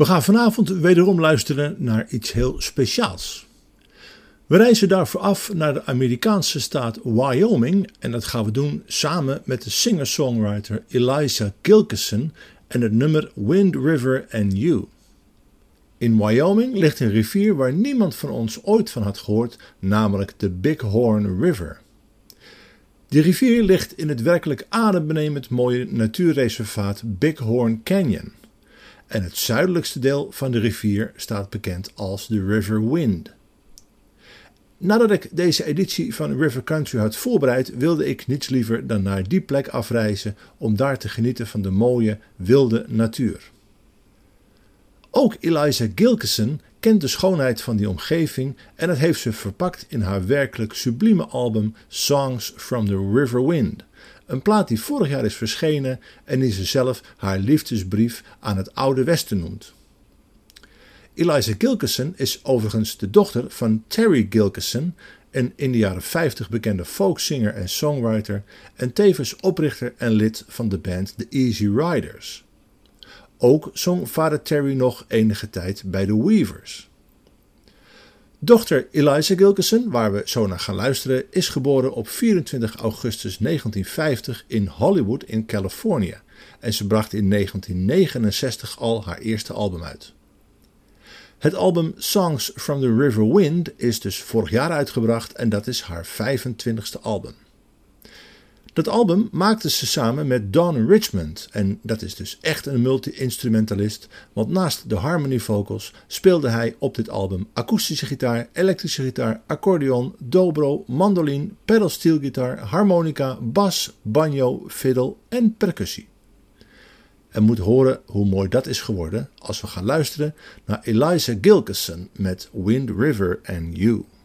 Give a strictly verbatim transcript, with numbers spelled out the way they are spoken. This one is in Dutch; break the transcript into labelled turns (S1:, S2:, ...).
S1: We gaan vanavond wederom luisteren naar iets heel speciaals. We reizen daarvoor af naar de Amerikaanse staat Wyoming en dat gaan we doen samen met de singer-songwriter Eliza Gilkyson en het nummer Wind River and You. In Wyoming ligt een rivier waar niemand van ons ooit van had gehoord, namelijk de Bighorn River. Die rivier ligt in het werkelijk adembenemend mooie natuurreservaat Bighorn Canyon. En het zuidelijkste deel van de rivier staat bekend als de River Wind. Nadat ik deze editie van River Country had voorbereid, wilde ik niets liever dan naar die plek afreizen om daar te genieten van de mooie, wilde natuur. Ook Eliza Gilkyson kent de schoonheid van die omgeving en dat heeft ze verpakt in haar werkelijk sublieme album Songs from the River Wind. Een plaat die vorig jaar is verschenen en die ze zelf haar liefdesbrief aan het Oude Westen noemt. Eliza Gilkyson is overigens de dochter van Terry Gilkyson, een in de jaren vijftig bekende folkzanger en songwriter en tevens oprichter en lid van de band The Easy Riders. Ook zong vader Terry nog enige tijd bij de Weavers. Dochter Eliza Gilkyson, waar we zo naar gaan luisteren, is geboren op vierentwintig augustus negentien vijftig in Hollywood in Californië en ze bracht in negentien negenenzestig al haar eerste album uit. Het album Songs from the River Wind is dus vorig jaar uitgebracht en dat is haar vijfentwintigste album. Dat album maakte ze samen met Don Richmond en dat is dus echt een multi-instrumentalist, want naast de harmony vocals speelde hij op dit album akoestische gitaar, elektrische gitaar, accordeon, dobro, mandoline, pedalsteelgitaar, harmonica, bas, banjo, fiddle en percussie. En moet horen hoe mooi dat is geworden als we gaan luisteren naar Eliza Gilkyson met Wind River and You.